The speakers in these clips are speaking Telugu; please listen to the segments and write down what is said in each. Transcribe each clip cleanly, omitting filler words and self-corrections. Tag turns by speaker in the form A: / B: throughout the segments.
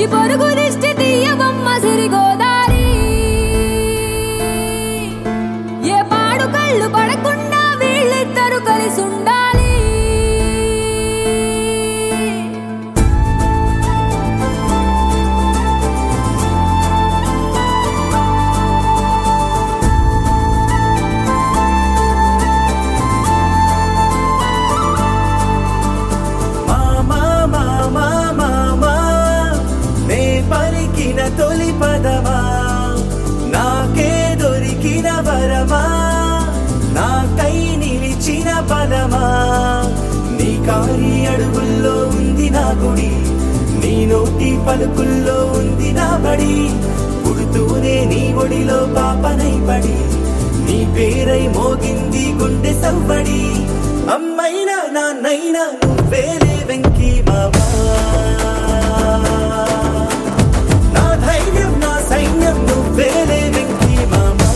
A: పొరుగు దిష్టి తీయవమ్మ సిరిగోదారి ఏ పాడు కళ్ళు పడకుండా వీళ్ళిద్దరు కలిసి ఉండాలి
B: తొలి పదమా నాకే దొరికిన వరమా నాకై నిలిచిన పదమా నీ కారి అడుగుల్లో ఉంది నా గుడి నీ నోటి పలుకుల్లో ఉంది నా బడి పుడుతూనే నీ ఒడిలో పాపనై పడి నీ పేరై మోగింది గుండె సవ్వడి అమ్మైనా నాన్నైనా నువ్వేలే వెంకీ మామా సైన్యం నువ్వేలే వెంకీ మామా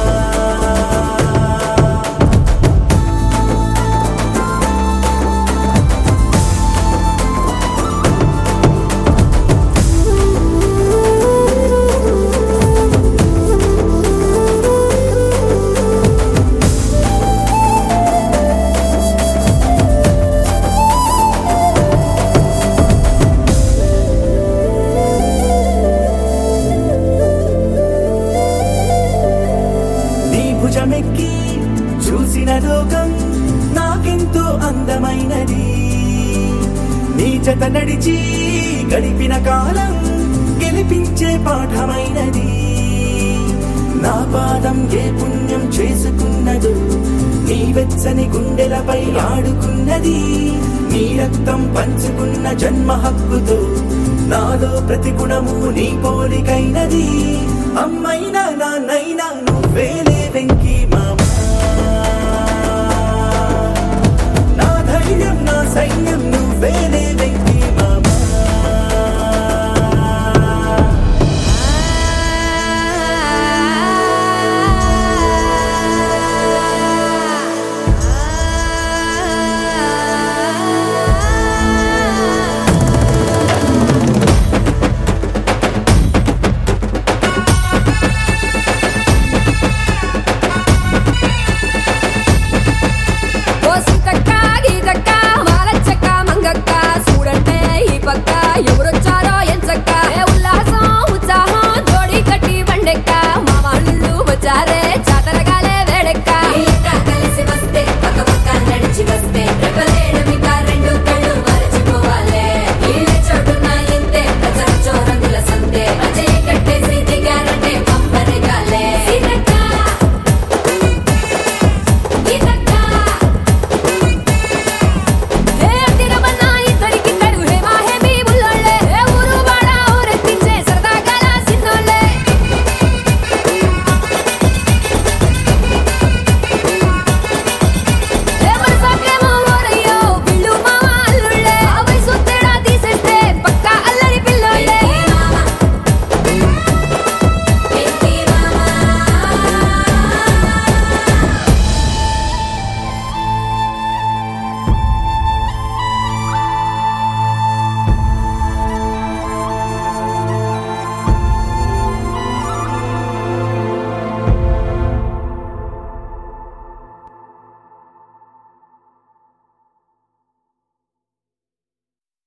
B: భుజమెక్కి చూసిన లోకం నాకెంతో అందమైనది నీ జత నడిచి గడిపిన కాలం గెలిపించే పాఠమైనది నా పాదం ఏ పుణ్యం చేసుకున్నదో నీ వెచ్చని గుండెలపై ఆడుకున్నది నీ రక్తం పంచుకున్న జన్మ హక్కుతో నాలో ప్రతి గుణము నీ పోలికైనది అమ్మైనా నాన్నైనా నువ్వేలే